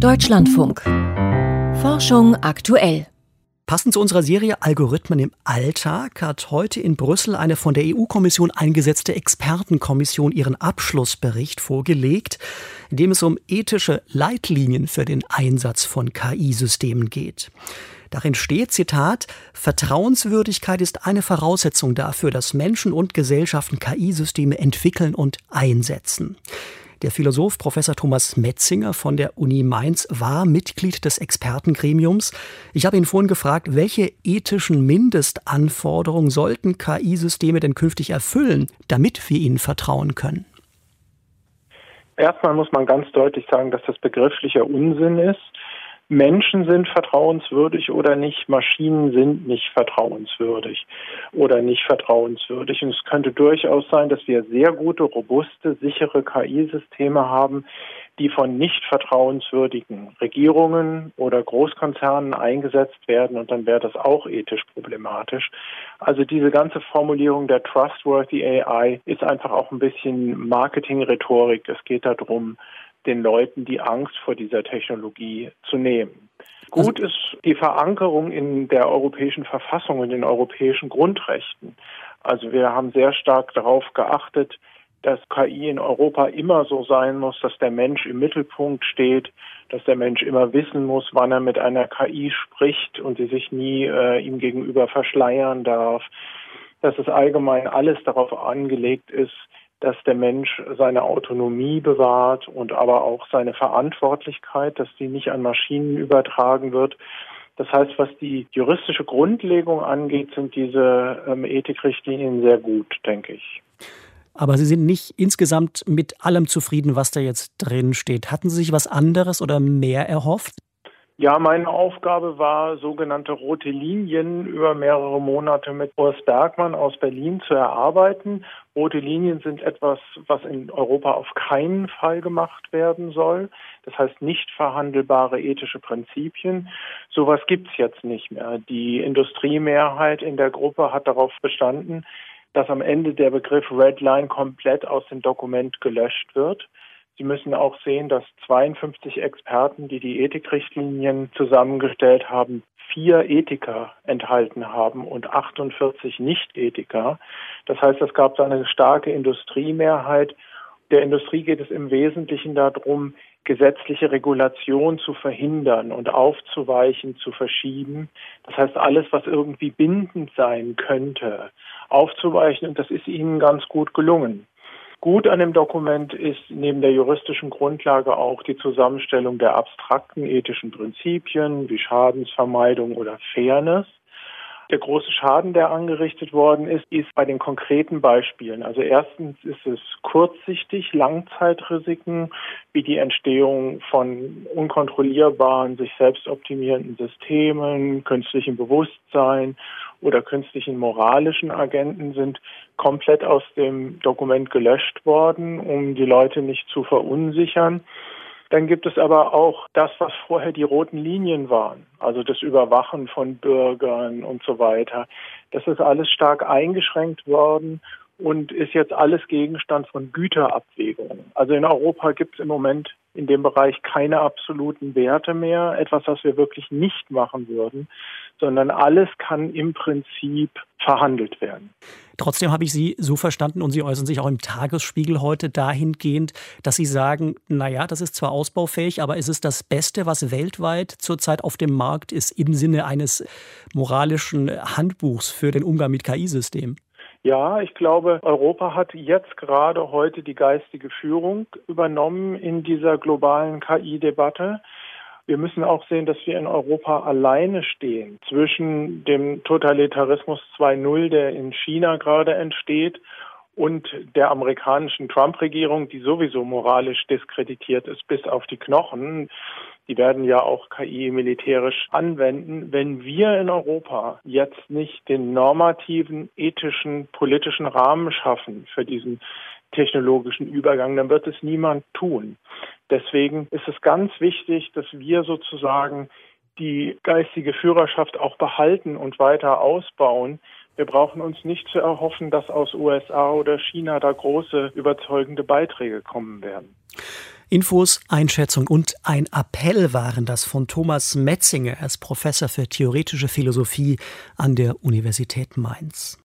Deutschlandfunk. Forschung aktuell. Passend zu unserer Serie Algorithmen im Alltag hat heute in Brüssel eine von der EU-Kommission eingesetzte Expertenkommission ihren Abschlussbericht vorgelegt, in dem es um ethische Leitlinien für den Einsatz von KI-Systemen geht. Darin steht, Zitat, Vertrauenswürdigkeit ist eine Voraussetzung dafür, dass Menschen und Gesellschaften KI-Systeme entwickeln und einsetzen. Der Philosoph Professor Thomas Metzinger von der Uni Mainz war Mitglied des Expertengremiums. Ich habe ihn vorhin gefragt, welche ethischen Mindestanforderungen sollten KI-Systeme denn künftig erfüllen, damit wir ihnen vertrauen können? Erstmal muss man ganz deutlich sagen, dass das begrifflicher Unsinn ist. Menschen sind vertrauenswürdig oder nicht, Maschinen sind nicht vertrauenswürdig oder nicht vertrauenswürdig. Und es könnte durchaus sein, dass wir sehr gute, robuste, sichere KI-Systeme haben, die von nicht vertrauenswürdigen Regierungen oder Großkonzernen eingesetzt werden. Und dann wäre das auch ethisch problematisch. Also diese ganze Formulierung der Trustworthy AI ist einfach auch ein bisschen Marketing-Rhetorik. Es geht darum, den Leuten die Angst vor dieser Technologie zu nehmen. Gut ist die Verankerung in der europäischen Verfassung und den europäischen Grundrechten. Also wir haben sehr stark darauf geachtet, dass KI in Europa immer so sein muss, dass der Mensch im Mittelpunkt steht, dass der Mensch immer wissen muss, wann er mit einer KI spricht und sie sich nie ihm gegenüber verschleiern darf, dass es allgemein alles darauf angelegt ist, dass der Mensch seine Autonomie bewahrt und aber auch seine Verantwortlichkeit, dass die nicht an Maschinen übertragen wird. Das heißt, was die juristische Grundlegung angeht, sind diese Ethikrichtlinien sehr gut, denke ich. Aber Sie sind nicht insgesamt mit allem zufrieden, was da jetzt drin steht. Hatten Sie sich was anderes oder mehr erhofft? Ja, meine Aufgabe war, sogenannte rote Linien über mehrere Monate mit Urs Bergmann aus Berlin zu erarbeiten. Rote Linien sind etwas, was in Europa auf keinen Fall gemacht werden soll. Das heißt nicht verhandelbare ethische Prinzipien. Sowas gibt's jetzt nicht mehr. Die Industriemehrheit in der Gruppe hat darauf bestanden, dass am Ende der Begriff Red Line komplett aus dem Dokument gelöscht wird. Sie müssen auch sehen, dass 52 Experten, die die Ethikrichtlinien zusammengestellt haben, 4 Ethiker enthalten haben und 48 Nicht-Ethiker. Das heißt, es gab da eine starke Industriemehrheit. Der Industrie geht es im Wesentlichen darum, gesetzliche Regulation zu verhindern und aufzuweichen, zu verschieben. Das heißt, alles, was irgendwie bindend sein könnte, aufzuweichen. Und das ist ihnen ganz gut gelungen. Gut an dem Dokument ist neben der juristischen Grundlage auch die Zusammenstellung der abstrakten ethischen Prinzipien wie Schadensvermeidung oder Fairness. Der große Schaden, der angerichtet worden ist bei den konkreten Beispielen. Also erstens ist es kurzsichtig, Langzeitrisiken wie die Entstehung von unkontrollierbaren, sich selbst optimierenden Systemen, künstlichem Bewusstsein oder künstlichen moralischen Agenten sind komplett aus dem Dokument gelöscht worden, um die Leute nicht zu verunsichern. Dann gibt es aber auch das, was vorher die roten Linien waren, also das Überwachen von Bürgern und so weiter. Das ist alles stark eingeschränkt worden und ist jetzt alles Gegenstand von Güterabwägungen. Also in Europa gibt es im Moment in dem Bereich keine absoluten Werte mehr, etwas, was wir wirklich nicht machen würden, sondern alles kann im Prinzip verhandelt werden. Trotzdem habe ich Sie so verstanden und Sie äußern sich auch im Tagesspiegel heute dahingehend, dass Sie sagen, naja, das ist zwar ausbaufähig, aber ist es das Beste, was weltweit zurzeit auf dem Markt ist, im Sinne eines moralischen Handbuchs für den Umgang mit KI-Systemen? Ja, ich glaube, Europa hat jetzt gerade heute die geistige Führung übernommen in dieser globalen KI-Debatte. Wir müssen auch sehen, dass wir in Europa alleine stehen zwischen dem Totalitarismus 2.0, der in China gerade entsteht, und der amerikanischen Trump-Regierung, die sowieso moralisch diskreditiert ist bis auf die Knochen. Die werden ja auch KI militärisch anwenden. Wenn wir in Europa jetzt nicht den normativen, ethischen, politischen Rahmen schaffen für diesen technologischen Übergang, dann wird es niemand tun. Deswegen ist es ganz wichtig, dass wir sozusagen die geistige Führerschaft auch behalten und weiter ausbauen. Wir brauchen uns nicht zu erhoffen, dass aus USA oder China da große überzeugende Beiträge kommen werden. Infos, Einschätzung und ein Appell waren das von Thomas Metzinger. Er ist Professor für theoretische Philosophie an der Universität Mainz.